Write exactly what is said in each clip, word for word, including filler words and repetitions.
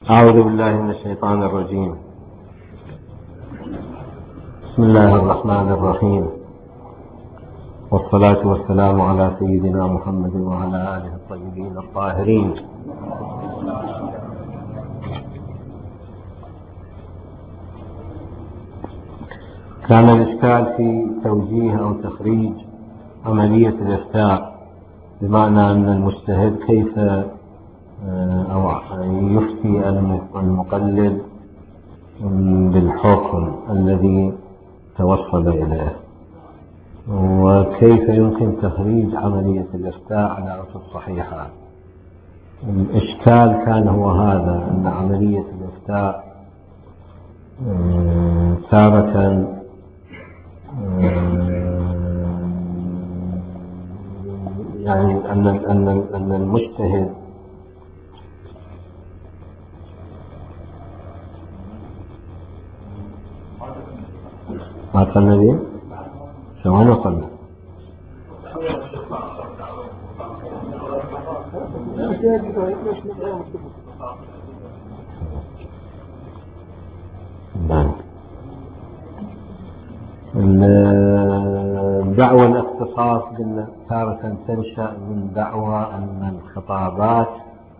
أعوذ بالله من الشيطان الرجيم. بسم الله الرحمن الرحيم، والصلاة والسلام على سيدنا محمد وعلى آله الطيبين الطاهرين. كان الإشكال في توجيه أو تخريج عملية الإفتاء، بمعنى أن المجتهد كيف أو يفتي المقلد بالحكم الذي توصل إليه، وكيف يمكن تخريج عملية الإفتاء على أسس صحيحة. الإشكال كان هو هذا، أن عملية الإفتاء تارة يعني أن أن أن المجتهد ما قلنا به شو ما قلنا الدعوة الاختصاص تارة تنشأ من دعوى أن الخطابات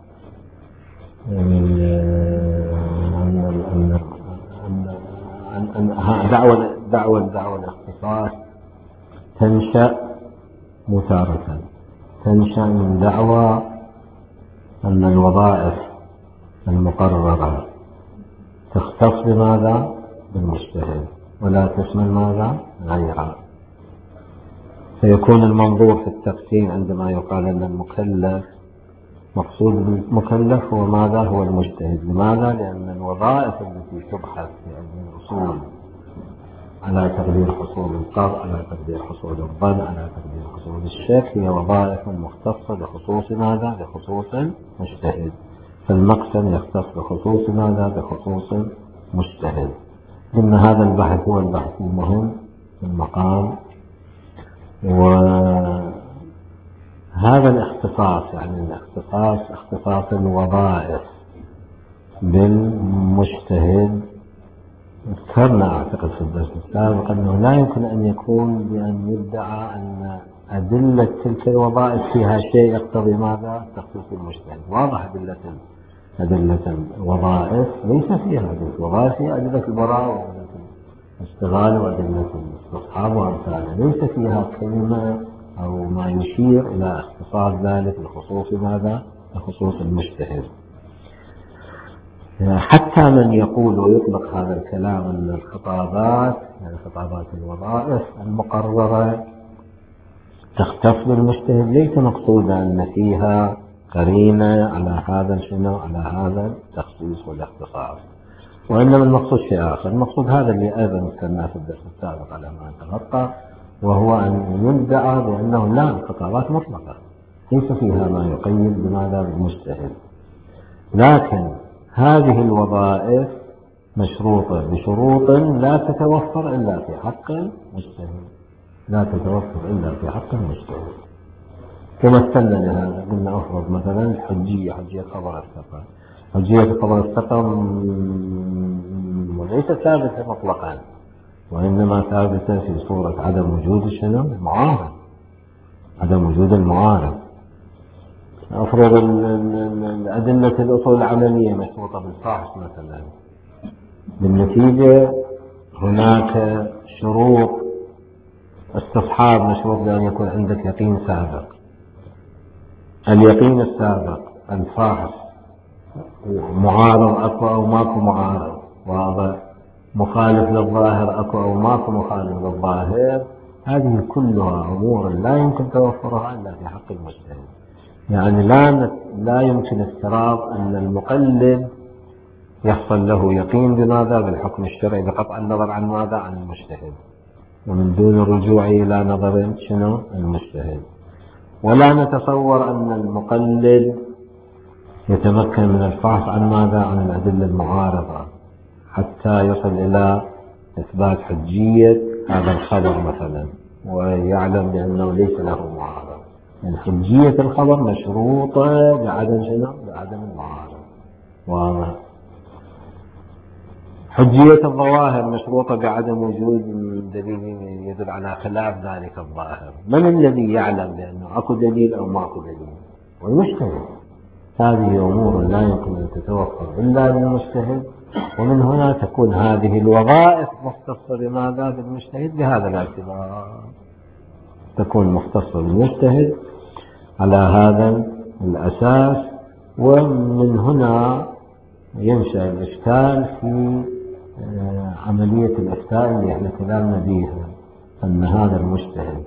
أن دعوة دعوة دعوة الاختصاص تنشأ متارة تنشأ من دعوى أن الوظائف المقررة تختص بماذا؟ بالمجتهد، ولا تشمل ماذا؟ غيره. فيكون المنظور في التقسيم عندما يقال أن المكلف، مقصود بالمكلف هو ماذا؟ هو المجتهد. لماذا؟ لأن الوظائف التي تبحث في علم الأصول على تقدير حصول القطع، على تقدير حصول الظن، على تقدير حصول الشك، هي وظائف مختصة بخصوص ماذا؟ بخصوص مجتهد. فالمقسم يختص بخصوص ماذا؟ بخصوص مجتهد. إن هذا البحث هو البحث المهم في المقام. وهذا الاختصاص، يعني الاختصاص اختصاص الوظائف بالمجتهد، ذكرنا أعتقد في الدرس السابق أنه لا يمكن أن يكون بأن يدعى أن أدلة تلك الوظائف فيها شيء يقتضي ماذا؟ تخصيص المجتهد. واضح أدلة أدلة الوظائف ليس فيها أدلة الوظائف، فيها أدلة البراءة وأدلة الاشتغال وأدلة الاستصحاب وأمثالها، ليس فيها كلمة أو ما يشير إلى اختصاص ذلك بخصوص ماذا؟ بخصوص المجتهد. حتى من يقول ويطلق هذا الكلام أن الخطابات، يعني خطابات الوظائف المقررة تختص بالمجتهد، ليس مقصودا أن فيها قرينة على هذا شنو؟ على هذا التخصيص والاختصاص، وإنما المقصود شيء آخر. المقصود هذا اللي أيضا ذكرناه في الدرس السابق على ما أتذكر، وهو أن يدعى بأنه لا، الخطابات مطلقة ليس فيها ما يقيد بماذا؟ بالمجتهد، لكن هذه الوظائف مشروطة بشروط لا تتوفر إلا في حق المجتهد، لا تتوفر إلا في حق المجتهد. ومثلنا لهذا، قلنا أفرض مثلا الحجية، حجية خبر الثقة. حجية خبر الثقة وليست ثابتة مطلقا، وإنما ثابتة في صورة عدم وجود شنو؟ المعارض، عدم وجود المعارض. أفرض الأدلة الأصول العملية مشروطة بالفحص مثلا، بالنتيجة هناك شروط استصحاب مشروط بأن يكون عندك يقين سابق. اليقين السابق، الفحص، معارض أكو أو ماكو معارض، واضح، مخالف للظاهر أكو أو ماكو مخالف للظاهر، هذه كلها أمور لا يمكن توفرها إلا في حق المجتهد. يعني لا لا يمكن افتراض أن المقلد يحصل له يقين بماذا؟ بالحكم الشرعي، بقطع النظر عن ماذا؟ عن المجتهد، ومن دون الرجوع إلى نظر شنو؟ المجتهد. ولا نتصور أن المقلد يتمكن من الفحص عن ماذا؟ عن الأدلة المعارضة حتى يصل إلى إثبات حجية هذا الخبر مثلا، ويعلم بأنه ليس له معارض. يعني حجية الخبر مشروطة بعدم شنو؟ بعدم المعارض. واضح. حجية الظواهر مشروطة بعدم وجود دليل يدل على خلاف ذلك الظاهر. من الذي يعلم بأنه أكو دليل أو ماكو دليل؟ والمجتهد. هذه أمور لا يمكن أن تتوفر إلا للمجتهد، ومن هنا تكون هذه الوظائف مختصة بماذا؟ بالمجتهد. بهذا الاعتبار تكون مختصة بالمجتهد على هذا الأساس. ومن هنا ينشأ الإشكال في عملية الإفتاء اللي احنا كلامنا بيها، أن هذا المجتهد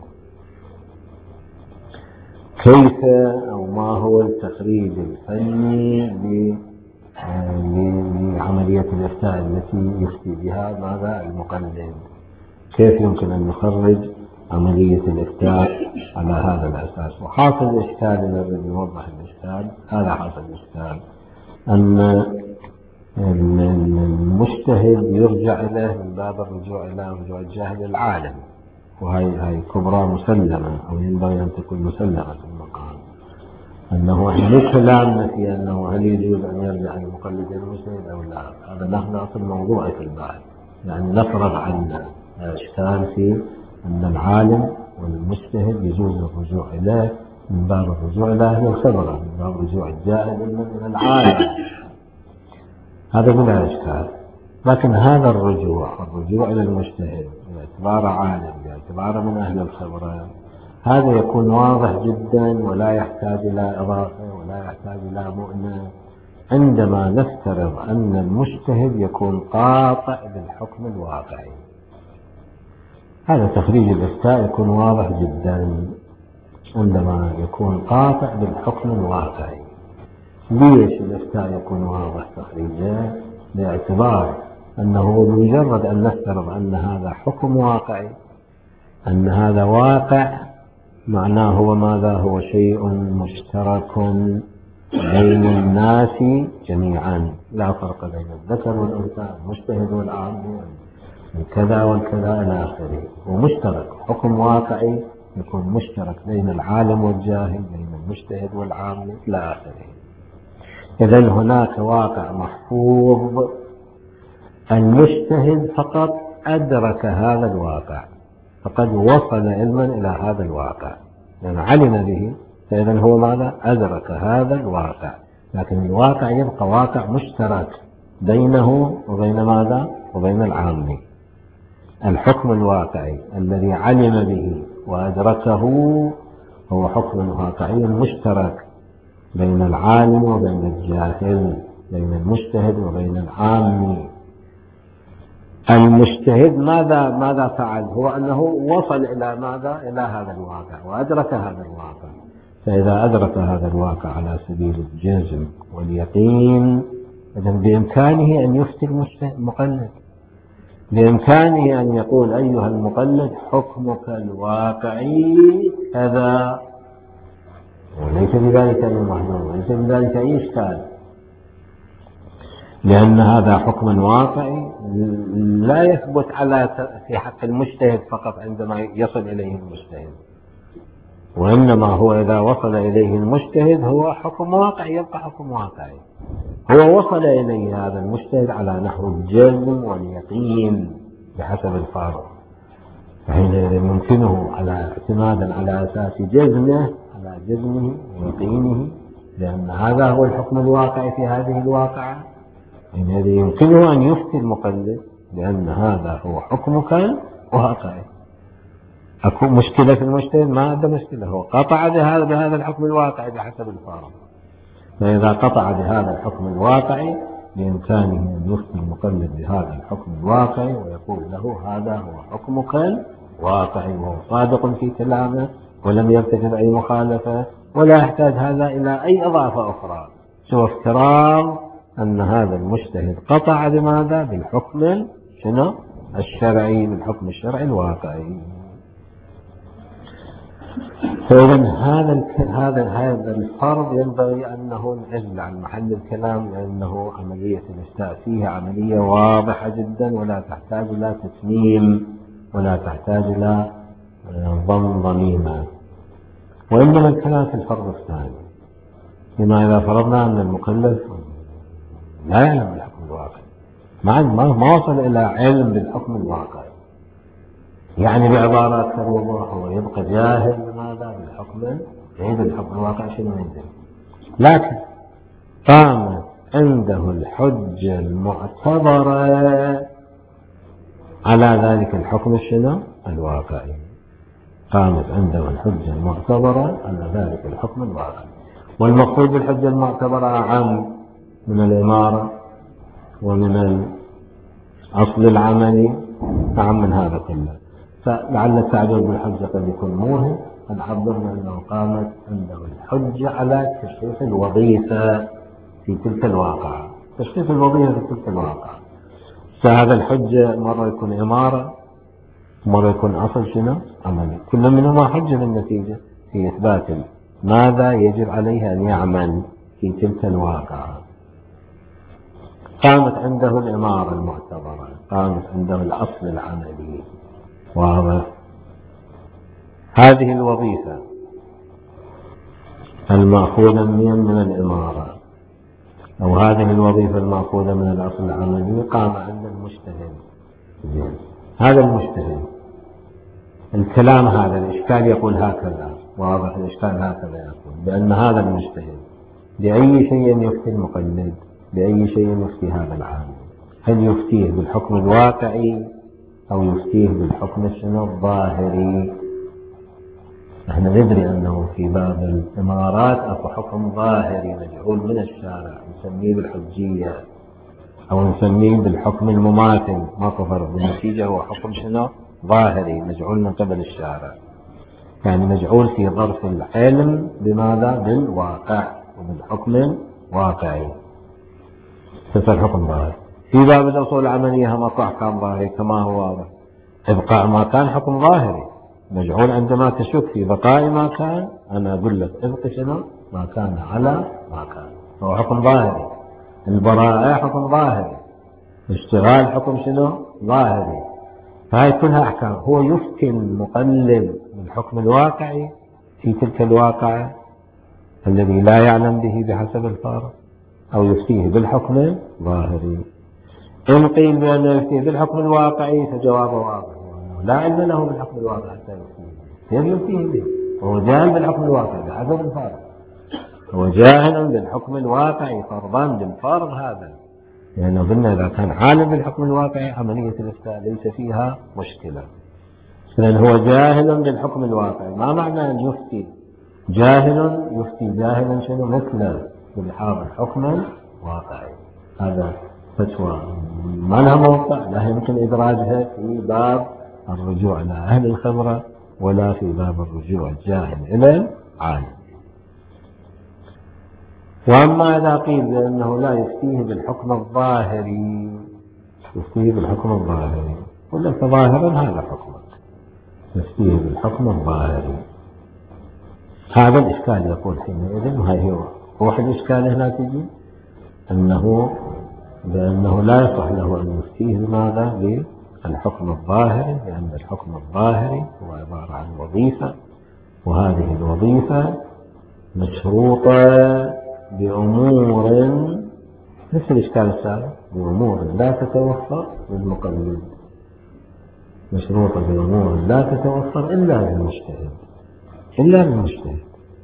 كيف أو ما هو التخريج الفني لعملية الإفتاء التي يفتي بها ماذا؟ المقلد. كيف يمكن أن نخرج عملية الإفتاء على هذا الأساس؟ وحاصل الإشكال نريد نوضح الإشكال. هذا حاصل الإشكال، أن المجتهد يرجع إليه من باب الرجوع إلى رجوع الجاهل العالم، وهي هي كبرى مسلمة أو ينبغي أن تكون مسلمة في المقام، أنه إحنا كلامنا في أنه هل يجوز أن يرجع المقلد إلى المجتهد أو لا. هذا نحن أصل موضوعي في البحث، يعني نفرغ عنا إشكال في أن العالم والمجتهد يجوز الرجوع إليه من باب الرجوع إلى أهل الخبرة، من باب رجوع الجاهل إلى العالم. هذا بلا إشكال. لكن هذا الرجوع الرجوع إلى المجتهد باعتبار عالم، باعتبار من أهل الخبرة، هذا يكون واضح جدا ولا يحتاج إلى إضافة ولا يحتاج إلى مؤنة عندما نفترض أن المجتهد يكون قاطع بالحكم الواقعي. هذا تخريج الإفتاء يكون واضح جدا عندما يكون قاطع بالحكم الواقعي. ليش الإفتاء يكون واضح تخريجه؟ باعتبار أنه بمجرد أن نفترض أن هذا حكم واقعي، أن هذا واقع، معناه هو ماذا؟ هو شيء مشترك بين الناس جميعا، لا فرق بين الذكر والأنثى، المجتهد والعام، الكذا والكذا إلى آخره. ومشترك، حكم واقعي يكون مشترك بين العالم والجاهل، بين المجتهد والعام إلى آخره. إذن هناك واقع محفوظ، المجتهد فقط أدرك هذا الواقع، فقد وصل علما إلى هذا الواقع، يعني علم به، فإذن هو ماذا؟ أدرك هذا الواقع. لكن الواقع يبقى واقع مشترك بينه وبين ماذا؟ وبين العام. الحكم الواقعي الذي علم به وأدركه هو حكم واقعي مشترك بين العالم وبين الجاهل، بين المجتهد وبين العام. المجتهد ماذا ماذا فعل؟ هو أنه وصل إلى ماذا؟ إلى هذا الواقع وأدرك هذا الواقع. فإذا أدرك هذا الواقع على سبيل الجزم واليقين، إذن بإمكانه أن يفتي المقلد، بإمكانه أن يقول أيها المقلد حكمك الواقعي كذا، وليس بذلك أي محذور، وليس بذلك أي إشكال، لأن هذا حكم واقعي لا يثبت على في حق المجتهد فقط عندما يصل إليه المجتهد، وإنما هو إذا وصل إليه المجتهد هو حكم واقعي، يبقى حكم واقعي. هو وصل إليه هذا المجتهد على نحو الجزم واليقين بحسب الفارق، فحينئذ يمكنه على اعتمادا على أساس جزمه على جزمه ويقينه، لأن هذا هو الحكم الواقعي في هذه الواقعة، حينئذ يمكنه أن يفتي المقلد بأن هذا هو حكمك الواقعي. أكو مشكلة في المجتهد؟ ما عنده مشكلة، هو قطع بهذا بهذا الحكم الواقعي بحسب الفارق. فإذا قطع بهذا الحكم الواقعي بإمكانه أن يفتي المقلد بهذا الحكم الواقعي ويقول له هذا هو حكمك الواقعي، وهو صادق في كلامه ولم يرتكب أي مخالفة، ولا يحتاج هذا إلى أي إضافة أخرى سوى افتراض أن هذا المجتهد قطع بماذا؟ بالحكم شنو؟ الشرعي، بالحكم الشرعي الواقعي. فإذا هذا هذا هذا الفرض ينبغي أنه نعزل عن محل الكلام، لأنه عملية الإفتاء فيها عملية واضحة جدا ولا تحتاج إلى تتميم ولا تحتاج إلى ضم ضميمة. وإنما الكلام في الفرض الثاني، بما إذا فرضنا أن المكلف لا يعلم الحكم الواقعي، ما ما وصل إلى علم بالحكم الواقعي. يعني بعبارة أكثر وضوح هو يبقى جاهل بماذا؟ بالحكم، يعيد الحكم الواقعي شنو يدري. لكن قامت عنده الحجة المعتبرة على ذلك الحكم الشنو؟ الواقعي. قامت عنده الحجة المعتبرة على ذلك الحكم الواقعي. والمقصود بالحجة المعتبرة أعم من الإمارة ومن الأصل العملي، أعم من هذا كله. فلعل التعبير بالحجة قد يكون موهم، قد عبرنا أنه قامت عنده الحجة على تشخيص الوظيفة في تلك الواقعة، تشخيص الوظيفة في تلك الواقعة. فهذا الحجة مرة يكون إمارة، مرة يكون أصل شنو؟ عملي. كل منهما حجة بالنتيجة في إثبات ماذا يجب عليه أن يعمل في تلك الواقعة. قامت عنده الإمارة المعتبرة، قامت عنده الأصل العملي، واضح؟ هذه الوظيفة المأخوذة من الإمارة أو هذه الوظيفة المأخوذة من الأصل العملي قام عند المجتهد. هذا المجتهد الكلام هذا الإشكال يقول هكذا، واضح؟ الإشكال هكذا يقول بأن هذا المجتهد بأي شيء يفتي المقلد، بأي شيء يفتي هذا العالم؟ هل يفتيه بالحكم الواقعي أو يفتيه بالحكم الشنو؟ الظاهري. احنا ندري أنه في باب الإمارات أكو حكم ظاهري مجعول من الشارع، نسميه بالحجية أو نسميه بالحكم المماثل، ماكو فرق، بالنتيجة هو حكم شنو؟ ظاهري مجعول من قبل الشارع، يعني مجعول في ظرف العلم بماذا؟ بالواقع وبالحكم الواقعي، تصير حكم ظاهري. في باب الأصول العملية هم أكو أحكام ظاهري كما هو واضح، إبقاء ما كان حكم ظاهري مجعول. عندما تشك في بقاء ما كان أنا أقول لك ابق شنو؟ ما كان على ما كان، هو حكم ظاهري. البراءة حكم ظاهري، اشتغال حكم شنو؟ ظاهري. فهي كلها أحكام. هو يفتي المقلد بالحكم الواقعي في تلك الواقعة الذي لا يعلم به بحسب الفارق، أو يفتيه بالحكم الظاهري. إن قيل بأنه يفتيه بالحكم الواقعي فجوابه واضح، لا علم له بالحكم الواقعي حتى يفتيه. كيف يفتيه به؟ هو جاهل بالحكم الواقعي بحسب الفارق، هو جاهل بالحكم الواقعي فرضا بالفرض هذا، لأنه قلنا إذا كان عالم بالحكم الواقعي عملية الإفتاء ليس فيها مشكلة. لأن هو جاهل بالحكم الواقعي. ما معنى أن يفتي؟ جاهل يفتي جاهلا شنو؟ مثل بالحاض الحكم الواقعي. هذا فتوى ما لها موقع، لا يمكن إدراجها في باب الرجوع إلى أهل الخبرة ولا في باب الرجوع الجاهل إلى العالم. وأما إذا قيل بأنه لا يفتيه بالحكم الظاهري، يفتيه بالحكم الظاهري، قل لك ظاهرا هذا حكمك، يفتيه بالحكم الظاهري. هذا الإشكال يقول حينئذ، وهي هو روح الإشكال هنا تجي أنه بأنه لا يصح له أن يفتيه بماذا؟ بالحكم الظاهري، لأن الحكم الظاهري هو عبارة عن وظيفة، وهذه الوظيفة مشروطة بأمور مثل الإشكال السابق، بأمور لا تتوفر للمقلد، مشروطة بأمور لا تتوفر إلا للمجتهد، إلا للمجتهد،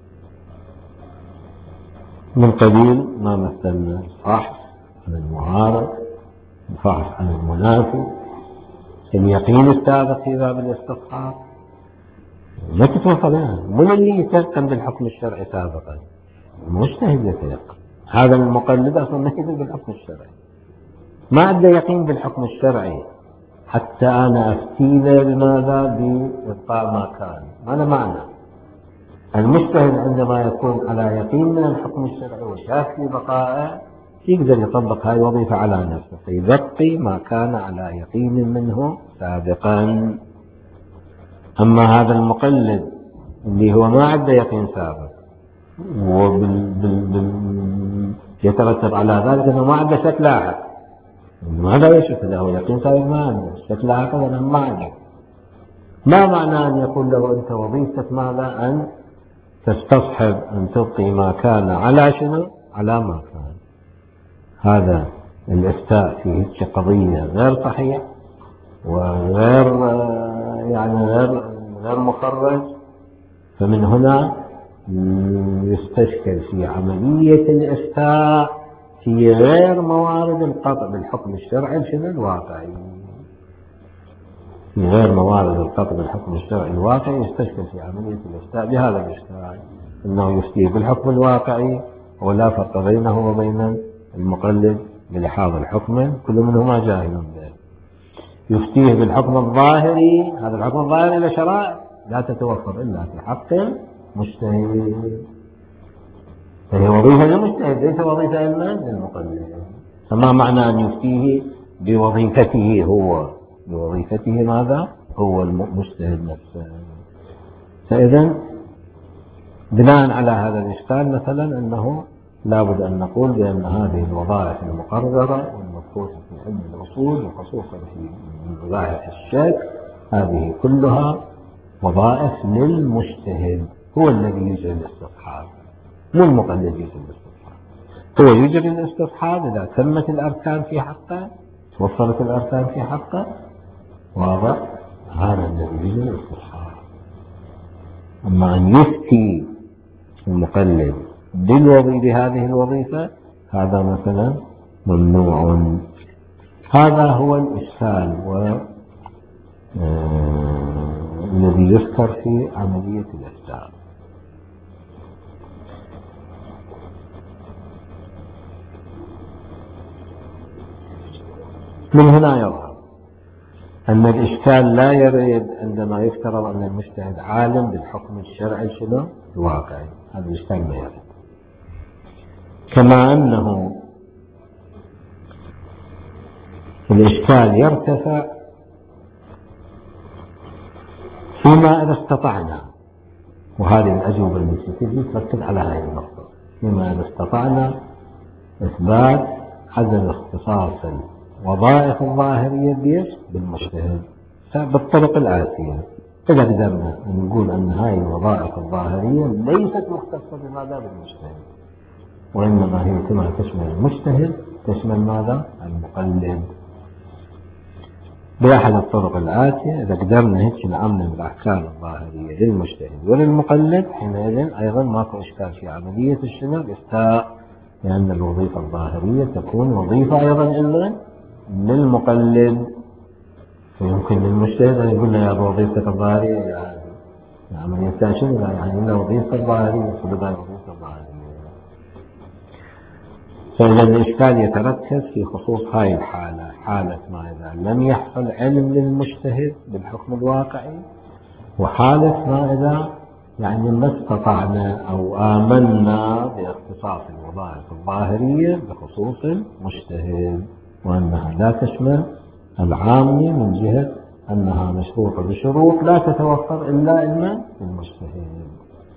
من قبيل ما مثلنا الفحص عن المعارض، الفحص عن المنافي، اليقين السابق في باب الاستصحاب ما تتوفر لها. من اللي يتيقن بالحكم الشرعي سابقا؟ المجتهد يتيقن. هذا المقلد أصلا ما يدري بالحكم الشرعي، ما عنده يقين بالحكم الشرعي حتى أنا أفتي له بماذا؟ بإبقاء ما كان. هذا معنى المجتهد عندما يكون على يقين من الحكم الشرعي وشاف في بقائه يقدر يطبق هاي الوظيفة على نفسه فيبقي ما كان على يقين منه سابقا. أما هذا المقلد اللي هو ما عنده يقين سابق ويترتب على ذلك أنه ما عنده شك لاحق، ماذا يشك له؟ هو يقين سابق ما عنده، شك لاحق أنه ما عنده. ما معنى أن يقول له أنت وظيفتك ماذا؟ أن تستصحب، أن تبقي ما كان على شنو؟ على ما كان. هذا الإفتاء في هيك قضية غير صحيح وغير يعني غير غير مخرج، فمن هنا يستشكل في عملية الإفتاء في غير موارد القطع بالحكم الشرعي شنو الواقعي. في غير موارد القطع بالحكم الشرعي الواقعي يستشكل في عملية الإفتاء بهذا الإشكال، أنه يفتيه بالحكم الواقعي ولا فرق بينه وبين المقلد بلحاظ الحكم، كل منهما جاهل به. يفتيه بالحكم الظاهري، هذا الحكم الظاهري له شرائط لا تتوفر إلا في حق مجتهد، فهي وظيفة للمجتهد ليس وظيفة للمقلد. فما معنى أن يفتيه بوظيفته هو؟ بوظيفته ماذا؟ هو المجتهد نفسه. فإذا بناء على هذا الإشكال مثلا أنه لابد أن نقول بأن هذه الوظائف المقررة والمبحوثة في علم الأصول وخصوصا في مباحث الشك هذه كلها وظائف للمجتهد، هو الذي يجري الاستصحاب مو المقلد يجري الاستصحاب. هو يجري الاستصحاب إذا تمت الأركان في حقه، توفرت الأركان في حقه، واضح؟ هذا الذي يجري الاستصحاب. أما أن يفتي المقلد بهذه الوظيفة هذا مثلا ممنوع. هذا هو الإشكال و الذي يذكر في عملية الإفتاء. من هنا يظهر أن الإشكال لا يرد عندما يفترض أن المجتهد عالم بالحكم الشرعي شنو الواقعي، هذا الإشكال ما يرد. كما أنه الإشكال يرتفع فيما إذا استطعنا، وهذه الأجوبة التي تجي تركز على هذه النقطة، فيما إذا استطعنا إثبات عدم اختصاص الوظائف الظاهرية بيش بالمجتهد بالطرق الآتية. إذا قدرنا نقول أن هذه الوظائف الظاهرية ليست مختصة بماذا بالمجتهد، وإنما هي كما تشمل المجتهد تشمل ماذا المقلد بأحد الطرق الآتية. إذا قدرنا هيك نعمم الأحكام الظاهرية للمجتهد وللمقلد حينئذ أيضا ماكو إشكال في عملية الشنو الإفتاء، لأن الوظيفة الظاهرية تكون وظيفة أيضا إلا للمقلد. فيمكن للمجتهد أن يقول له يا وظيفتك الظاهرية يعني عملية شنو يعني إلا وظيفة ظاهرية فبدأ وظيفة ظاهرية. فإذا الإشكال يتركز في خصوص هاي الحالة، حالة ما إذا لم يحصل علم للمجتهد بالحكم الواقعي، وحالة ما إذا يعني ما استطعنا أو آمنا باختصاص الوظائف الظاهرية بخصوص المجتهد، وأنها لا تشمل العامة من جهة أنها مشروطة بشروط لا تتوفر إلا علما للمجتهد.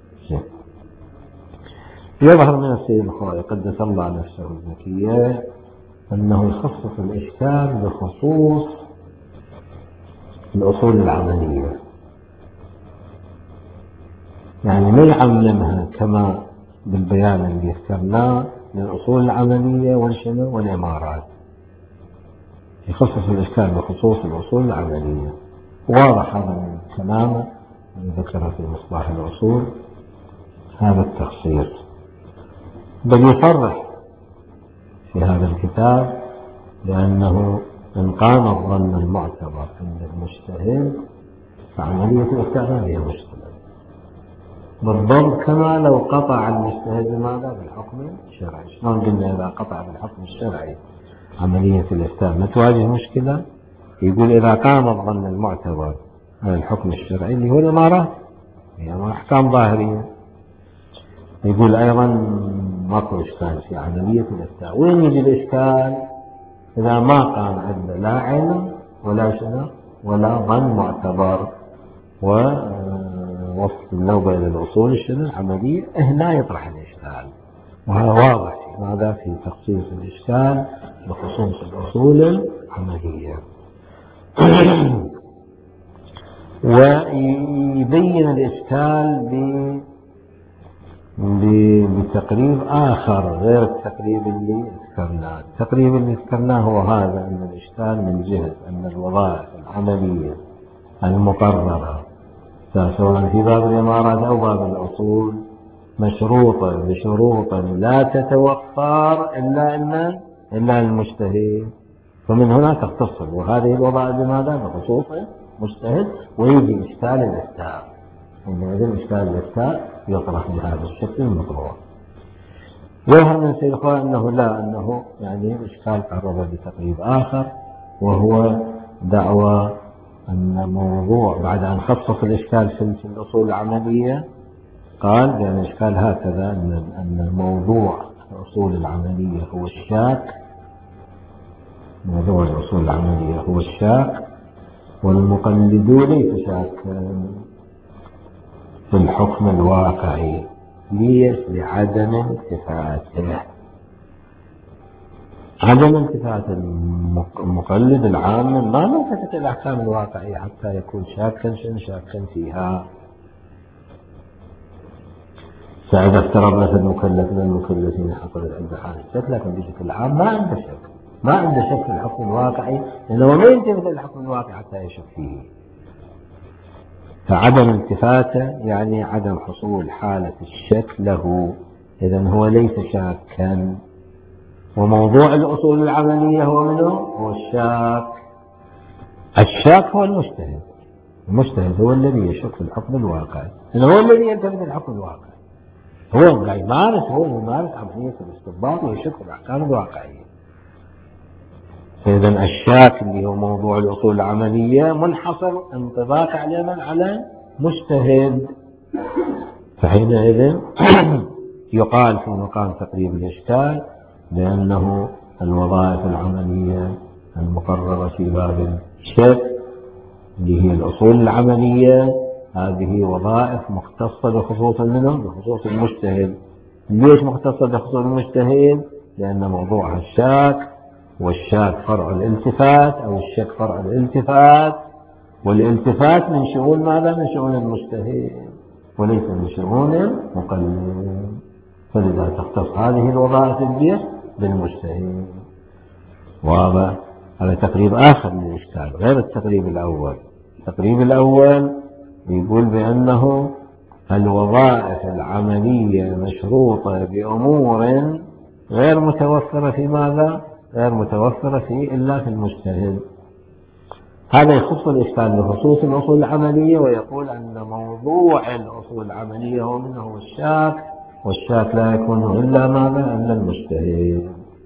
يظهر من السيد الخوئي قدس الله نفسه الزكية أنه يخصص الإشكال بخصوص الأصول العملية، يعني ما يعممها كما بالبيان اللي ذكرناه للأصول العملية والشنو والإمارات، يخصص الإشكال بخصوص الأصول العملية. واضح هذا من كلامه ذكر في مصباح الأصول هذا التخصيص، بل يصرح في هذا الكتاب لأنه إن قام الظن المعتبر عند المجتهد فعملية الإفتاء هي مشكلة بالضبط كما لو قطع المجتهد بماذا بالحكم الشرعي. شلون قلنا إذا قطع بالحكم الشرعي عملية الإفتاء ما تواجه مشكلة، يقول إذا قام الظن المعتبر على الحكم الشرعي اللي هو الإمارات هي أحكام ظاهرية، يقول أيضا ماكو إشكال في عملية الإفتاء. وين يجي الإشكال؟ إذا ما قام عندنا لا علم ولا شنو ولا ظن معتبر ووصف النوبة إلى الأصول الشنو العملية، هنا يطرح الإشكال. وهذا واضح ماذا في تخصيص الإشكال بخصوص الأصول العملية. ويبين الإشكال ب بتقريب آخر غير التقريب اللي ذكرناه. التقريب اللي ذكرناه هو هذا، أن الإشكال من جهة أن الوظائف العملية المقررة سواء في باب الإمارات أو باب الأصول مشروطة بشروط لا تتوفر إلا إلا إلا المجتهد، فمن هنا تختصر. وهذه الوظائف بماذا؟ بخصوص مجتهد. ويجي إشكال الإفتاء، عندما إشكال الإفتاء يطرح بهذا الشكل المطروح. يظهر من سيقول أنه لا، أنه يعني إشكال قرب بتقريب آخر، وهو دعوى أن موضوع بعد أن خصص الإشكال في الأصول العملية قال بأن الإشكال هكذا، أن أن موضوع الأصول العملية هو الشاك، موضوع الأصول العملية هو الشاك، والمقلدون ليس شاكا في الحكم الواقعي ليش؟ لعدم التفاته، عدم التفات المقلد العام ما التفت الأحكام الواقعية حتى يكون شاكا شاكا فيها. فإذا افترض مثل مكلف من المكلفين حصلت عنده حالة شك، لكن بشكل عام ما عنده شك، ما عنده شك في الحكم الواقعي، لأنه ما يلتفت الحكم الواقعي حتى يشك فيه. فعدم التفاته يعني عدم حصول حالة الشك له، إذن هو ليس شاكا. وموضوع الأصول العملية هو منه؟ هو الشاك. الشاك هو المجتهد، المجتهد هو الذي يشك في الحكم الواقعي، إنه هو الذي يلتفت الحكم الواقعي، هو قاعد يمارس، هو يمارس عملية الاستنباط ويشك في الأحكام الواقعية. فإذا الشاك اللي هو موضوع الأصول العملية منحصر انطباق على من؟ على مجتهد. فحينئذ يقال في مقام تقريب الإشكال بأنه الوظائف العملية المقررة في باب الشك اللي هي الأصول العملية هذه وظائف مختصة بخصوص منه؟ بخصوص المجتهد. ليش مختصة بخصوص المجتهد؟ لأن موضوعها الشاك، والشاك فرع الالتفات أو الشك فرع الالتفات، والالتفات من شؤون ماذا؟ من شؤون المجتهد وليس من شؤون المقلد. فلذا تختص هذه الوظائف البيت بالمجتهد. واضح؟ هذا تقريب آخر من الإشكال غير التقريب الأول. التقريب الأول يقول بأنه الوظائف العملية مشروطة بأمور غير متوفرة في ماذا؟ غير متوفرة في إلا في المجتهد. هذا يخص الإشكال بخصوص الأصول العملية، ويقول أن موضوع الأصول العملية هو منه الشاك، والشاك لا يكون إلا ماذا؟ إلا المجتهد.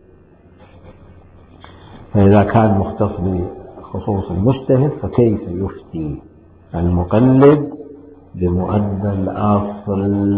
فإذا كان مختص بخصوص المجتهد فكيف يفتي المقلد بمؤدى الأصل؟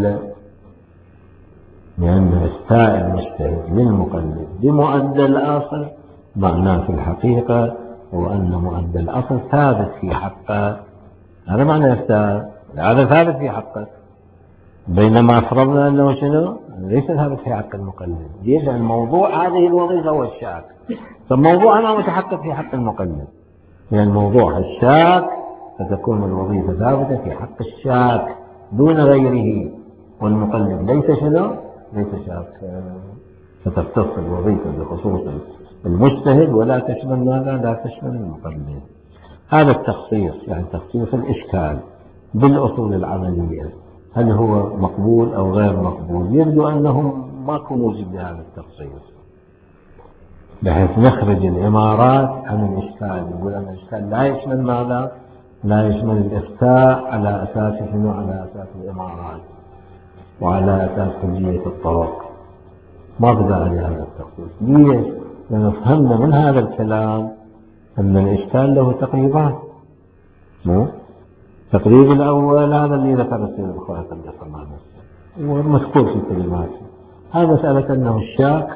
لأن إفتاء المجتهد للمقلد بمؤدى الأصل معناه في الحقيقة هو أن مؤدى الأصل ثابت في حقه. هذا معنى إفتاء، هذا ثابت في حقه، بينما فرضنا أنه شنو؟ ليس ثابت في حق المقلد. ليش؟ لأن موضوع هذه الوظيفة هو الشاك، فالموضوع ما متحقق في حق المقلد، لأن موضوع الشاك فتكون الوظيفة ثابتة في حق الشاك دون غيره، والمقلد ليس شنو؟ ليس شاك، فتختص الوظيفة بخصوص المجتهد ولا تشمل ماذا؟ لا تشمل المقلد. هذا التخصيص يعني تخصيص الإشكال بالأصول العملية هل هو مقبول أو غير مقبول؟ يبدو أنه ماكو موجب لهذا التخصيص، بحيث نخرج الإمارات عن الإشكال. يقول أن الإشكال لا يشمل ماذا؟ لا يشمل الإفتاء على أساس شنو؟ على أساس الإمارات وعلى أساس حجية الطرق. ما بدأ لهذا التخصيص. ليش؟ لأن فهمنا من هذا الكلام أن الإشكال له تقريبان. مو؟ التقريب الأول هذا اللي ذكر السيد البخاري قدس الله نفسه ومذكور في كلماته، هذا مسألة أنه الشاك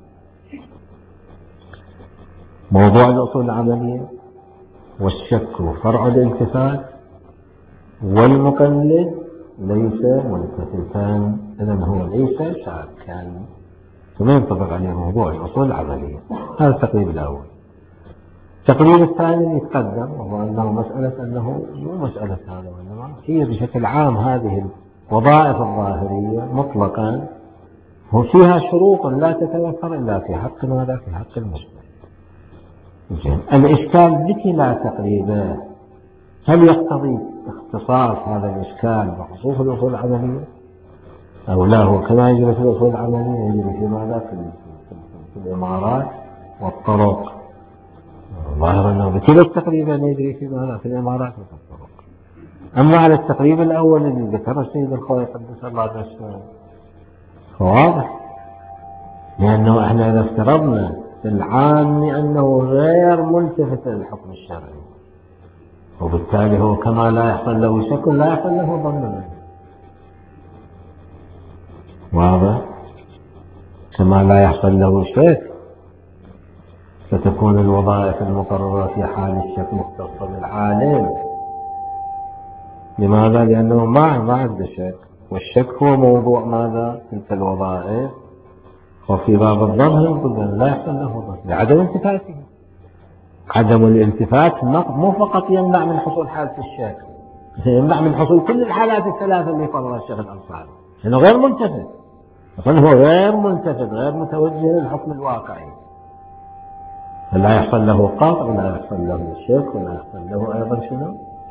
موضوع الأصول العملية، والشك فرع الالتفات، والمقلد ليس ملتفتا، إذن هو ليس شاكا، فما ينطبق عليه موضوع الأصول العملية. هذا التقريب الأول. التقريب الثاني يتقدم وهو أنه مسألة أنه مو مسألة هذا، وإنما هي بشكل عام هذه الوظائف الظاهرية مطلقا وفيها شروط لا تتوفر إلا في حق ماذا؟ في حق المجتهد. زين، الإشكال بكلا تقريبا هل يقتضي اختصاص هذا الإشكال بخصوص الأصول العملية أو لا؟ هو كما يجري في الأصول العملية يجري في ماذا؟ في, في الإمارات والطرق. ظاهر أنه بكلا تقريبا يجري في ماذا؟ في الإمارات والطرق. أما على التقريب الأول اللي ذكره السيد الخوي قدس الله نفسه فواضح، لأنه احنا إذا افترضنا في العام أنه غير ملتفت للحكم الشرعي، وبالتالي هو كما لا يحصل له شك لا يحصل له ظن. واضح؟ كما لا يحصل له شك فتكون الوظائف المقررة في حال الشك مختصة بالعالم. لماذا؟ لأنه ما ما عنده شك، والشك هو موضوع ماذا؟ تلك الوظائف. وفي باب الظن يقول لا يحصل له ظن لعدم التفاته. عدم الالتفات مو فقط يمنع من حصول حالة الشك، يمنع من حصول كل الحالات الثلاثة اللي قررها الشيخ الأنصاري، لأنه غير ملتفت. أصلا هو غير ملتفت، غير متوجه للحكم الواقعي، فلا يحصل له قطع ولا يحصل له شك ولا يحصل له أيضا شنو؟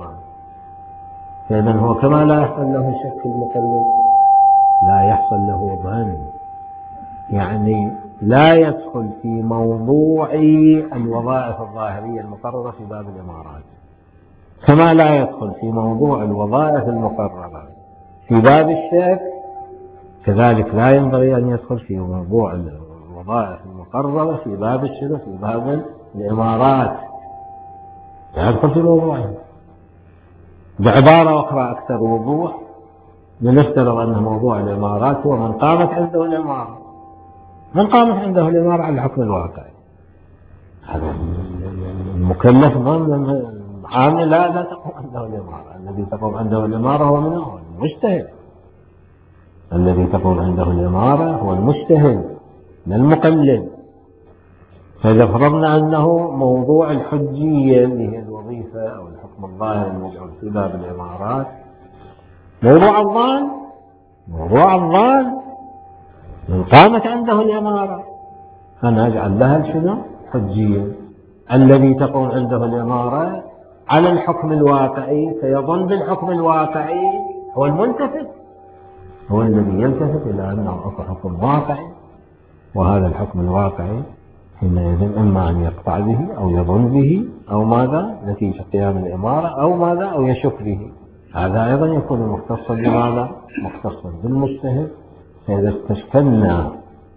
فإذا هو كما لا يحصل له شك في المقلد لا يحصل له ظن، يعني لا يدخل في موضوع الوظائف الظاهرية المقررة في باب الإمارات، كما لا يدخل في موضوع الوظائف المقررة في باب الشك، كذلك لا ينبغي أن يدخل في موضوع الوظائف المقررة في باب الشك في باب الإمارات، لا يدخل في موضوعه. بعبارة أخرى أكثر وضوح، لنفترض أن موضوع الإمارات هو من قامت عنده الإمارة، من قامت عنده الإمارة على الحكم الواقعي، هذا المكلف عامل لا لا تقوم عنده الإمارة. الذي تقوم عنده الإمارة هو من هو المجتهد، الذي تقوم عنده الإمارة هو المجتهد لا المقلد. فإذا فرضنا أنه موضوع الحجية اللي هي الوظيفة أو الحكم الظاهر الموجود في باب الإمارات موضوع الظان، موضوع الظان من قامت عنده الإمارة فنجعل لها شنو؟ حجية. الذي تقوم عنده الإمارة على الحكم الواقعي فيظن بالحكم الواقعي هو الملتفت، هو الذي يلتفت إلى أنه حكم واقعي، وهذا الحكم الواقعي حينئذ إما أن يقطع به أو يظن به أو ماذا؟ نتيجة قيام الإمارة أو ماذا؟ أو يشك به. هذا أيضا يكون مختصا بماذا؟ مختصا بالمجتهد. فإذا استشكلنا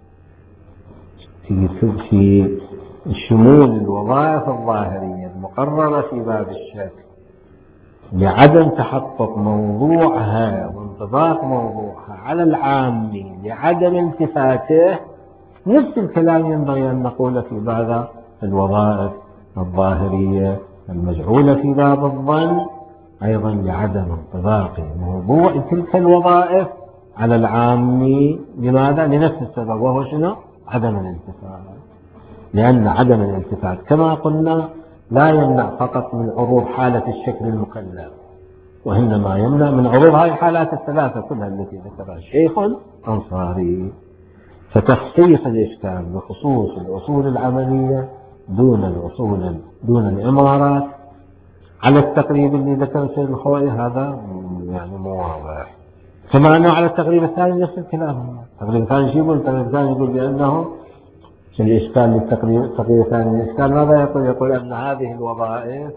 في في شمول الوظائف الظاهرية المقررة في باب الشك لعدم تحقق موضوعها وانطباق موضوعها على العامي لعدم التفاته، نفس الكلام ينبغي أن نقول في بعض الوظائف الظاهرية المجعولة في باب الظن أيضا لعدم انطباق موضوع تلك الوظائف على العامي. لماذا؟ لنفس السبب، وهو شنو؟ عدم الالتفات. لأن عدم الالتفات كما قلنا لا يمنع فقط من عروض حالة الشك للمكلف، وإنما يمنع من عروض هذه الحالات الثلاثة كلها التي ذكرها الشيخ الأنصاري. فتخصيص الإشكال بخصوص الأصول العملية دون الأصول دون الإمارات على التقريب اللي ذكر السيد الخوئي هذا يعني مو واضح. كما أنه على التقريب الثاني نفس الكلام. التقريب الثاني شو يقول؟ التقريب الثاني يقول بأنه الإشكال للتقريب التقريب الثاني الإشكال ماذا يقول؟ يقول أن هذه الوظائف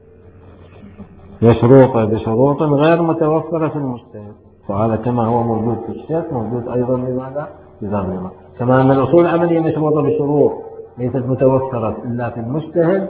يشروط بشروط غير متوفرة في المجتهد، وهذا كما هو موجود في الشك موجود أيضا لماذا؟ لذا. كما أن الأصول العملية مشروطة بشروط ليست متوفرة إلا في المجتهد،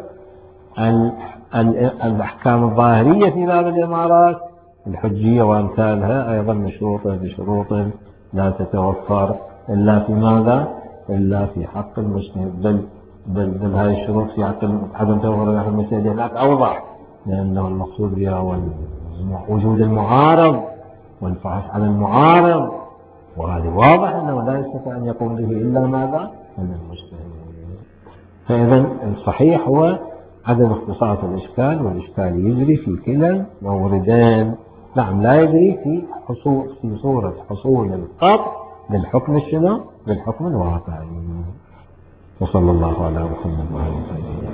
الأحكام الظاهرية في باب الإمارات الحجية وأمثالها أيضا مشروطة بشروط لا تتوفر إلا في ماذا؟ إلا في حق المجتهد. بل بل بل هذه الشروط في حق عدم توفر حق المجتهد هناك أوضح، لأنه المقصود بها هو وجود المعارض والفحص على المعارض، وهذا واضح أنه لا يستطيع أن يقوم به إلا ماذا؟ من المجتهد. فإذا الصحيح هو عدم اختصاص الإشكال، والإشكال يجري في كلا موردين. نعم لا يجري في حصول في صورة حصول القطع بالحكم الشنو؟ بالحكم الواقعي. وصلى الله على محمد وعلى آله وصحبه.